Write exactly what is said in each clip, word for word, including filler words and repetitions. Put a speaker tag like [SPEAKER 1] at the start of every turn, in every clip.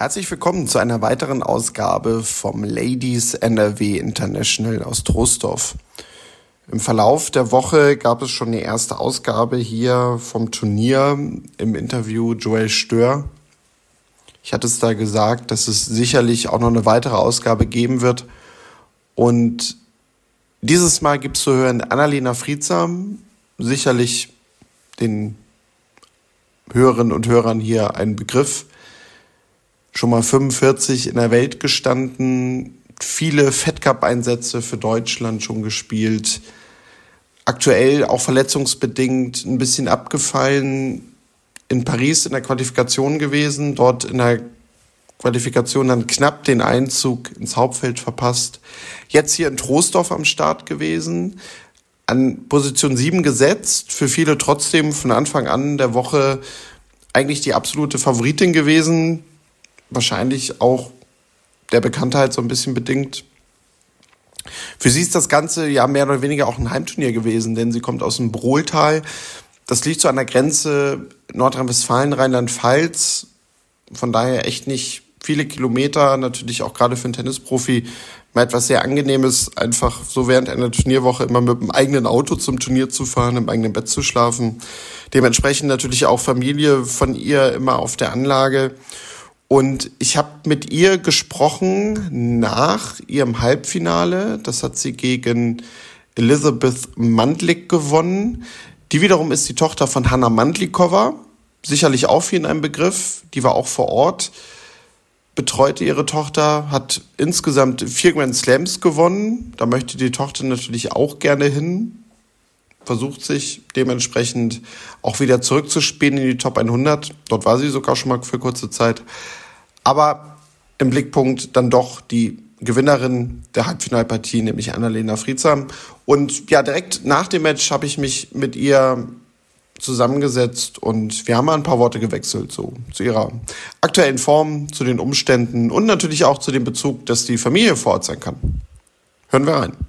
[SPEAKER 1] Herzlich willkommen zu einer weiteren Ausgabe vom Ladies N R W International aus Troisdorf. Im Verlauf der Woche gab es schon die erste Ausgabe hier vom Turnier im Interview Joel Stör. Ich hatte es da gesagt, dass es sicherlich auch noch eine weitere Ausgabe geben wird. Und dieses Mal gibt es zu hören Annalena Friedsam, sicherlich den Hörerinnen und Hörern hier ein Begriff. Schon mal fünfundvierzig in der Welt gestanden, viele Fed-Cup-Einsätze für Deutschland schon gespielt. Aktuell auch verletzungsbedingt ein bisschen abgefallen. In Paris in der Qualifikation gewesen, dort in der Qualifikation dann knapp den Einzug ins Hauptfeld verpasst. Jetzt hier in Troisdorf am Start gewesen, an Position sieben gesetzt, für viele trotzdem von Anfang an der Woche eigentlich die absolute Favoritin gewesen. Wahrscheinlich auch der Bekanntheit so ein bisschen bedingt. Für sie ist das Ganze ja mehr oder weniger auch ein Heimturnier gewesen, denn sie kommt aus dem Brohltal. Das liegt so an der Grenze Nordrhein-Westfalen, Rheinland-Pfalz. Von daher echt nicht viele Kilometer, natürlich auch gerade für einen Tennisprofi mal etwas sehr Angenehmes, einfach so während einer Turnierwoche immer mit dem eigenen Auto zum Turnier zu fahren, im eigenen Bett zu schlafen. Dementsprechend natürlich auch Familie von ihr immer auf der Anlage. Und ich habe mit ihr gesprochen nach ihrem Halbfinale. Das hat sie gegen Elizabeth Mandlik gewonnen. Die wiederum ist die Tochter von Hanna Mandlikova. Sicherlich auch vielen ein Begriff. Die war auch vor Ort, betreute ihre Tochter, hat insgesamt vier Grand Slams gewonnen. Da möchte die Tochter natürlich auch gerne hin. Versucht sich dementsprechend auch wieder zurückzuspielen in die Top hundert. Dort war sie sogar schon mal für kurze Zeit. Aber im Blickpunkt dann doch die Gewinnerin der Halbfinalpartie, nämlich Annalena Friedsam. Und ja, direkt nach dem Match habe ich mich mit ihr zusammengesetzt und wir haben mal ein paar Worte gewechselt, so zu ihrer aktuellen Form, zu den Umständen und natürlich auch zu dem Bezug, dass die Familie vor Ort sein kann. Hören wir rein.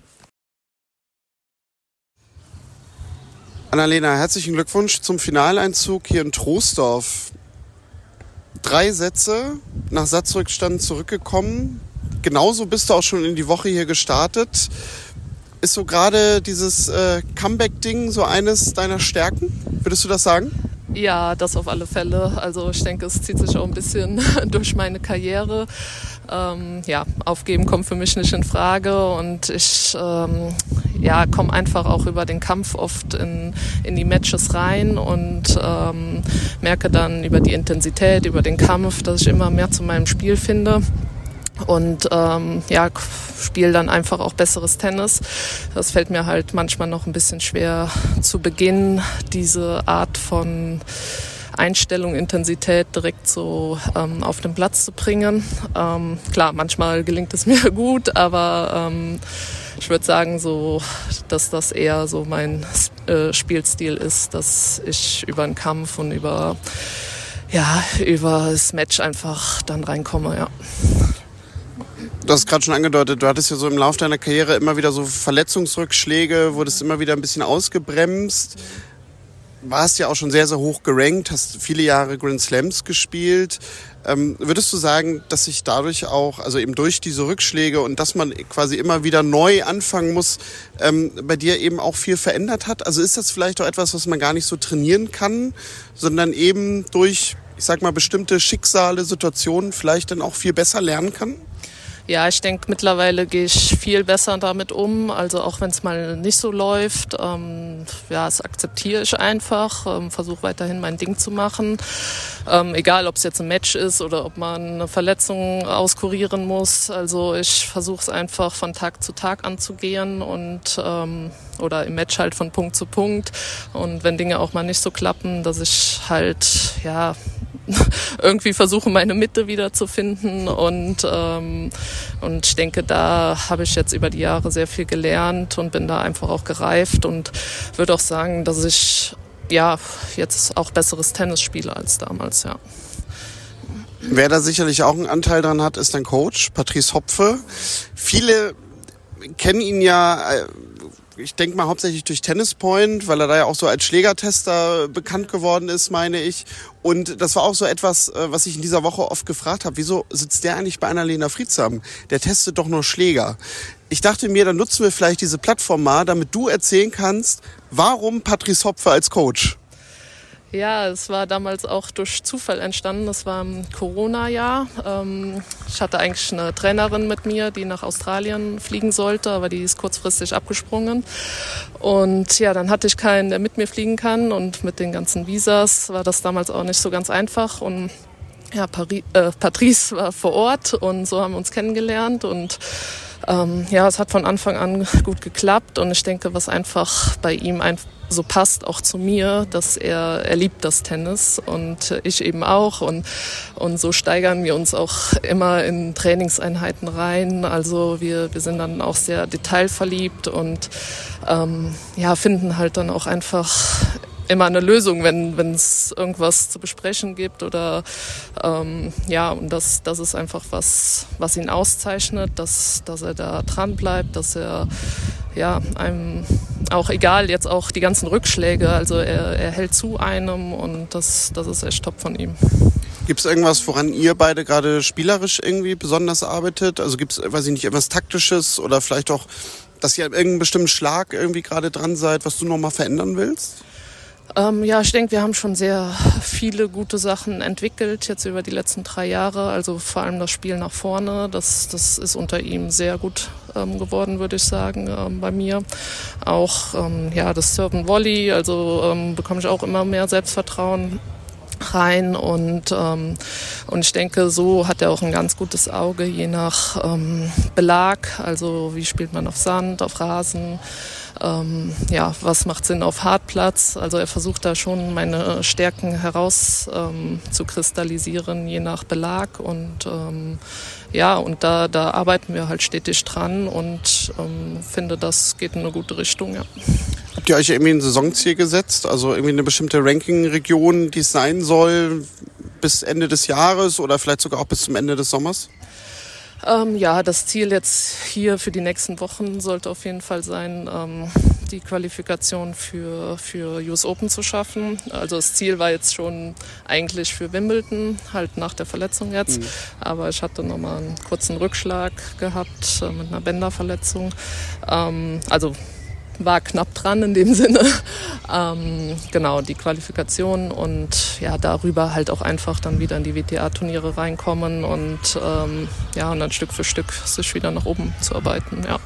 [SPEAKER 1] Annalena, herzlichen Glückwunsch zum Finaleinzug hier in Troisdorf. Drei Sätze nach Satzrückstand zurückgekommen. Genauso bist du auch schon in die Woche hier gestartet. Ist so gerade dieses äh, Comeback-Ding so eines deiner Stärken? Würdest du das sagen?
[SPEAKER 2] Ja, das auf alle Fälle. Also ich denke, es zieht sich auch ein bisschen durch meine Karriere. Ähm, ja, aufgeben kommt für mich nicht in Frage und ich ähm, ja, komme einfach auch über den Kampf oft in, in die Matches rein und ähm, merke dann über die Intensität, über den Kampf, dass ich immer mehr zu meinem Spiel finde. Und ähm, ja, spiele dann einfach auch besseres Tennis. Das fällt mir halt manchmal noch ein bisschen schwer zu Beginn, diese Art von Einstellung, Intensität direkt so ähm, auf den Platz zu bringen. Ähm, klar, manchmal gelingt es mir gut, aber ähm, ich würde sagen, so, dass das eher so mein äh, Spielstil ist, dass ich über den Kampf und über, ja, über das Match einfach dann reinkomme, ja.
[SPEAKER 1] Du hast gerade schon angedeutet, du hattest ja so im Laufe deiner Karriere immer wieder so Verletzungsrückschläge, wurdest immer wieder ein bisschen ausgebremst, warst ja auch schon sehr, sehr hoch gerankt, hast viele Jahre Grand Slams gespielt. Ähm, würdest du sagen, dass sich dadurch auch, also eben durch diese Rückschläge und dass man quasi immer wieder neu anfangen muss, ähm, bei dir eben auch viel verändert hat? Also ist das vielleicht auch etwas, was man gar nicht so trainieren kann, sondern eben durch, ich sag mal, bestimmte Schicksale, Situationen vielleicht dann auch viel besser lernen kann?
[SPEAKER 2] Ja, ich denke, mittlerweile gehe ich viel besser damit um. Also auch wenn es mal nicht so läuft, ähm, ja, das akzeptiere ich einfach, ähm, versuche weiterhin mein Ding zu machen. Ähm, egal, ob es jetzt ein Match ist oder ob man eine Verletzung auskurieren muss. Also ich versuche es einfach von Tag zu Tag anzugehen und ähm, oder im Match halt von Punkt zu Punkt. Und wenn Dinge auch mal nicht so klappen, dass ich halt, ja, irgendwie versuche, meine Mitte wiederzufinden und ähm, und ich denke, da habe ich jetzt über die Jahre sehr viel gelernt und bin da einfach auch gereift und würde auch sagen, dass ich ja jetzt auch besseres Tennis spiele als damals, ja.
[SPEAKER 1] Wer da sicherlich auch einen Anteil dran hat, ist dein Coach, Patrice Hopfe. Viele kennen ihn ja ich denke mal hauptsächlich durch Tennis Point, weil er da ja auch so als Schlägertester bekannt geworden ist, meine ich. Und das war auch so etwas, was ich in dieser Woche oft gefragt habe. Wieso sitzt der eigentlich bei Annalena Friedsam? Der testet doch nur Schläger. Ich dachte mir, dann nutzen wir vielleicht diese Plattform mal, damit du erzählen kannst, warum Patrice Hopfe als Coach?
[SPEAKER 2] Ja, es war damals auch durch Zufall entstanden. Das war im Corona-Jahr. Ich hatte eigentlich eine Trainerin mit mir, die nach Australien fliegen sollte, aber die ist kurzfristig abgesprungen. Und ja, dann hatte ich keinen, der mit mir fliegen kann. Und mit den ganzen Visas war das damals auch nicht so ganz einfach. Und ja, Paris, äh, Patrice war vor Ort und so haben wir uns kennengelernt. Und ähm, ja, es hat von Anfang an gut geklappt. Und ich denke, was einfach bei ihm einfach so passt auch zu mir, dass er, er liebt das Tennis und ich eben auch und, und so steigern wir uns auch immer in Trainingseinheiten rein. Also wir, wir sind dann auch sehr detailverliebt und ähm, ja, finden halt dann auch einfach immer eine Lösung, wenn wenn es irgendwas zu besprechen gibt oder ähm, ja, und das das ist einfach was was ihn auszeichnet, dass dass er da dran bleibt, dass er ja einem auch egal jetzt auch die ganzen Rückschläge, also er er hält zu einem und das das ist echt top von ihm.
[SPEAKER 1] Gibt es irgendwas, woran ihr beide gerade spielerisch irgendwie besonders arbeitet? Also gibt es, weiß ich nicht, etwas Taktisches oder vielleicht auch, dass ihr an irgendeinem bestimmten Schlag irgendwie gerade dran seid, was du noch mal verändern willst?
[SPEAKER 2] Ähm, ja, ich denke, wir haben schon sehr viele gute Sachen entwickelt jetzt über die letzten drei Jahre. Also vor allem das Spiel nach vorne, das, das ist unter ihm sehr gut ähm, geworden, würde ich sagen, ähm, bei mir. Auch ähm, ja, das Serve Volley, also ähm, bekomme ich auch immer mehr Selbstvertrauen rein und ähm, und ich denke, so hat er auch ein ganz gutes Auge, je nach ähm, Belag, also wie spielt man auf Sand, auf Rasen, ähm, ja, was macht Sinn auf Hartplatz, also er versucht da schon meine Stärken heraus ähm, zu kristallisieren, je nach Belag und ähm, ja, und da, da arbeiten wir halt stetig dran und ähm, finde, das geht in eine gute Richtung, ja.
[SPEAKER 1] Habt ihr euch irgendwie ein Saisonziel gesetzt? Also irgendwie eine bestimmte Ranking-Region, die es sein soll, bis Ende des Jahres oder vielleicht sogar auch bis zum Ende des Sommers?
[SPEAKER 2] Ähm, ja, das Ziel jetzt hier für die nächsten Wochen sollte auf jeden Fall sein, ähm, die Qualifikation für, für U S Open zu schaffen. Also das Ziel war jetzt schon eigentlich für Wimbledon, halt nach der Verletzung jetzt. Mhm. Aber ich hatte nochmal einen kurzen Rückschlag gehabt äh, mit einer Bänderverletzung. Ähm, also war knapp dran in dem Sinne. Ähm, genau, die Qualifikation und ja, darüber halt auch einfach dann wieder in die W T A-Turniere reinkommen und ähm, ja, und dann Stück für Stück sich wieder nach oben zu arbeiten, ja.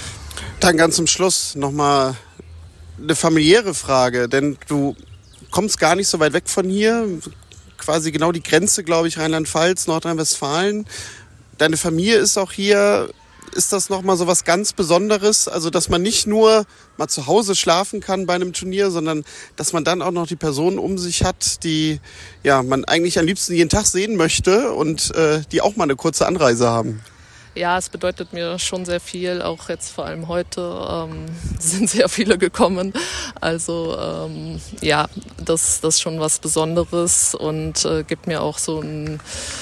[SPEAKER 1] Dann ganz zum Schluss nochmal eine familiäre Frage, denn du kommst gar nicht so weit weg von hier, quasi genau die Grenze, glaube ich, Rheinland-Pfalz, Nordrhein-Westfalen. Deine Familie ist auch hier. Ist das nochmal so was ganz Besonderes? Also, dass man nicht nur mal zu Hause schlafen kann bei einem Turnier, sondern dass man dann auch noch die Personen um sich hat, die ja man eigentlich am liebsten jeden Tag sehen möchte und äh, die auch mal eine kurze Anreise haben.
[SPEAKER 2] Ja, es bedeutet mir schon sehr viel. Auch jetzt vor allem heute ähm, sind sehr viele gekommen. Also ähm, ja, das, das ist schon was Besonderes und äh, gibt mir auch so ein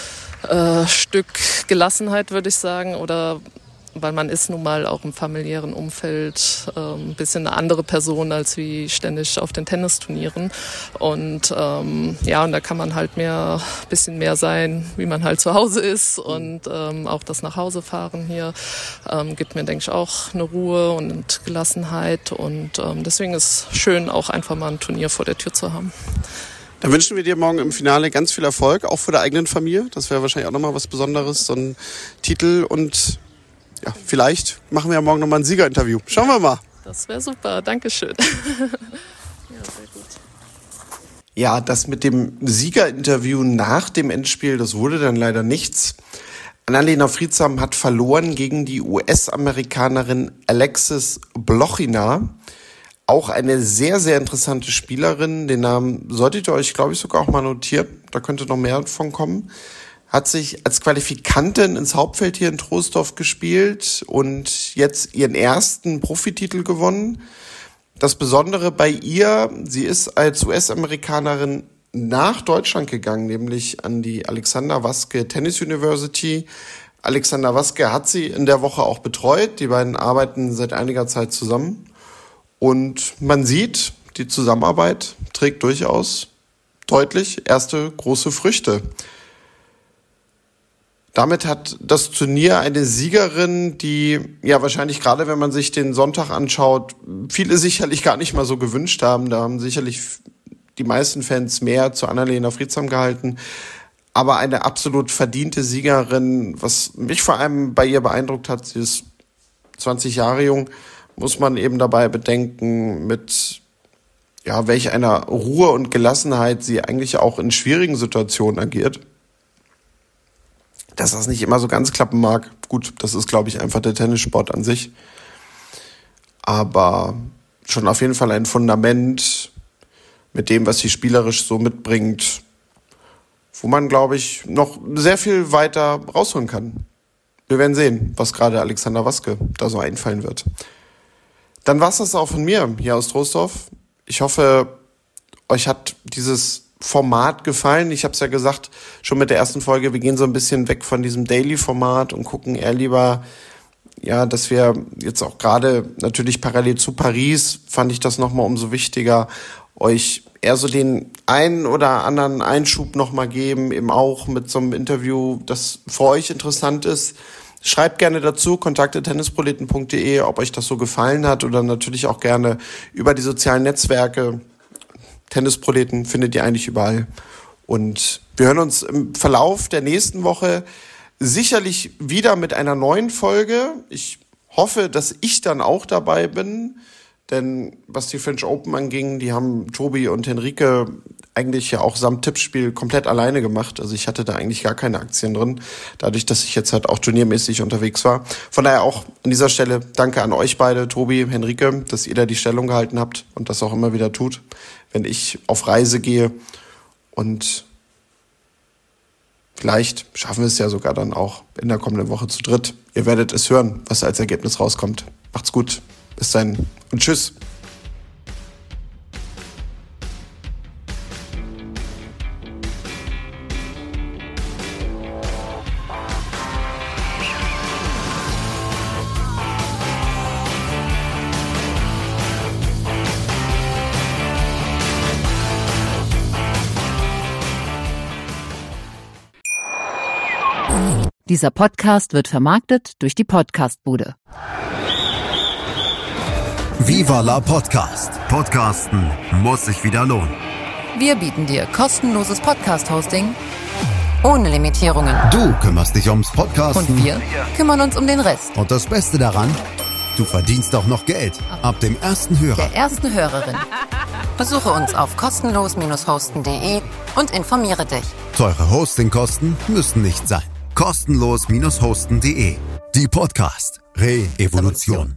[SPEAKER 2] äh, Stück Gelassenheit, würde ich sagen, oder weil man ist nun mal auch im familiären Umfeld äh, ein bisschen eine andere Person als wie ständig auf den Tennisturnieren. Und ähm, ja, und da kann man halt mehr, bisschen mehr sein, wie man halt zu Hause ist. Und ähm, auch das Nachhausefahren hier ähm, gibt mir, denke ich, auch eine Ruhe und Gelassenheit. Und ähm, deswegen ist es schön, auch einfach mal ein Turnier vor der Tür zu haben.
[SPEAKER 1] Dann wünschen wir dir morgen im Finale ganz viel Erfolg, auch für der eigenen Familie. Das wäre wahrscheinlich auch nochmal was Besonderes, so ein Titel. Und ja, vielleicht machen wir ja morgen nochmal ein Siegerinterview. Schauen wir mal.
[SPEAKER 2] Das wäre super, Dankeschön. Ja, sehr gut.
[SPEAKER 1] Ja, das mit dem Siegerinterview nach dem Endspiel, das wurde dann leider nichts. Annalena Friedsam hat verloren gegen die U S-Amerikanerin Alexis Blochina. Auch eine sehr, sehr interessante Spielerin. Den Namen solltet ihr euch, glaube ich, sogar auch mal notieren. Da könnte noch mehr von kommen. Hat sich als Qualifikantin ins Hauptfeld hier in Troisdorf gespielt und jetzt ihren ersten Profititel gewonnen. Das Besondere bei ihr, sie ist als U S-Amerikanerin nach Deutschland gegangen, nämlich an die Alexander Waske Tennis University. Alexander Waske hat sie in der Woche auch betreut. Die beiden arbeiten seit einiger Zeit zusammen. Und man sieht, die Zusammenarbeit trägt durchaus deutlich erste große Früchte. Damit hat das Turnier eine Siegerin, die ja wahrscheinlich gerade, wenn man sich den Sonntag anschaut, viele sicherlich gar nicht mal so gewünscht haben. Da haben sicherlich die meisten Fans mehr zu Annalena Friedsam gehalten. Aber eine absolut verdiente Siegerin, was mich vor allem bei ihr beeindruckt hat, sie ist zwanzig Jahre jung, muss man eben dabei bedenken, mit ja, welch einer Ruhe und Gelassenheit sie eigentlich auch in schwierigen Situationen agiert. Dass das nicht immer so ganz klappen mag, gut, das ist, glaube ich, einfach der Tennissport an sich. Aber schon auf jeden Fall ein Fundament mit dem, was sie spielerisch so mitbringt, wo man, glaube ich, noch sehr viel weiter rausholen kann. Wir werden sehen, was gerade Alexander Waske da so einfallen wird. Dann war es das auch von mir hier aus Troisdorf. Ich hoffe, euch hat dieses Format gefallen. Ich habe es ja gesagt, schon mit der ersten Folge, wir gehen so ein bisschen weg von diesem Daily-Format und gucken eher lieber, ja, dass wir jetzt auch gerade natürlich parallel zu Paris, fand ich das nochmal umso wichtiger, euch eher so den einen oder anderen Einschub nochmal geben, eben auch mit so einem Interview, das für euch interessant ist. Schreibt gerne dazu, kontakte tennisproleten punkt de, ob euch das so gefallen hat, oder natürlich auch gerne über die sozialen Netzwerke. Tennisproleten findet ihr eigentlich überall. Und wir hören uns im Verlauf der nächsten Woche sicherlich wieder mit einer neuen Folge. Ich hoffe, dass ich dann auch dabei bin, denn was die French Open anging, die haben Tobi und Henrike eigentlich ja auch samt Tippspiel komplett alleine gemacht. Also ich hatte da eigentlich gar keine Aktien drin, dadurch, dass ich jetzt halt auch turniermäßig unterwegs war. Von daher auch an dieser Stelle danke an euch beide, Tobi, Henrike, dass ihr da die Stellung gehalten habt und das auch immer wieder tut, wenn ich auf Reise gehe. Und vielleicht schaffen wir es ja sogar dann auch in der kommenden Woche zu dritt. Ihr werdet es hören, was als Ergebnis rauskommt. Macht's gut. Bis dahin und tschüss.
[SPEAKER 3] Dieser Podcast wird vermarktet durch die Podcast-Bude.
[SPEAKER 4] Viva la Podcast. Podcasten muss sich wieder lohnen.
[SPEAKER 3] Wir bieten dir kostenloses Podcast-Hosting ohne Limitierungen.
[SPEAKER 4] Du kümmerst dich ums Podcasten.
[SPEAKER 3] Und wir kümmern uns um den Rest.
[SPEAKER 4] Und das Beste daran, du verdienst auch noch Geld. Ab dem ersten Hörer.
[SPEAKER 3] Der ersten Hörerin. Besuche uns auf kostenlos Bindestrich hosten punkt de und informiere dich.
[SPEAKER 4] Teure Hostingkosten müssen nicht sein. kostenlos Bindestrich hosten punkt de. Die Podcast Re-Evolution.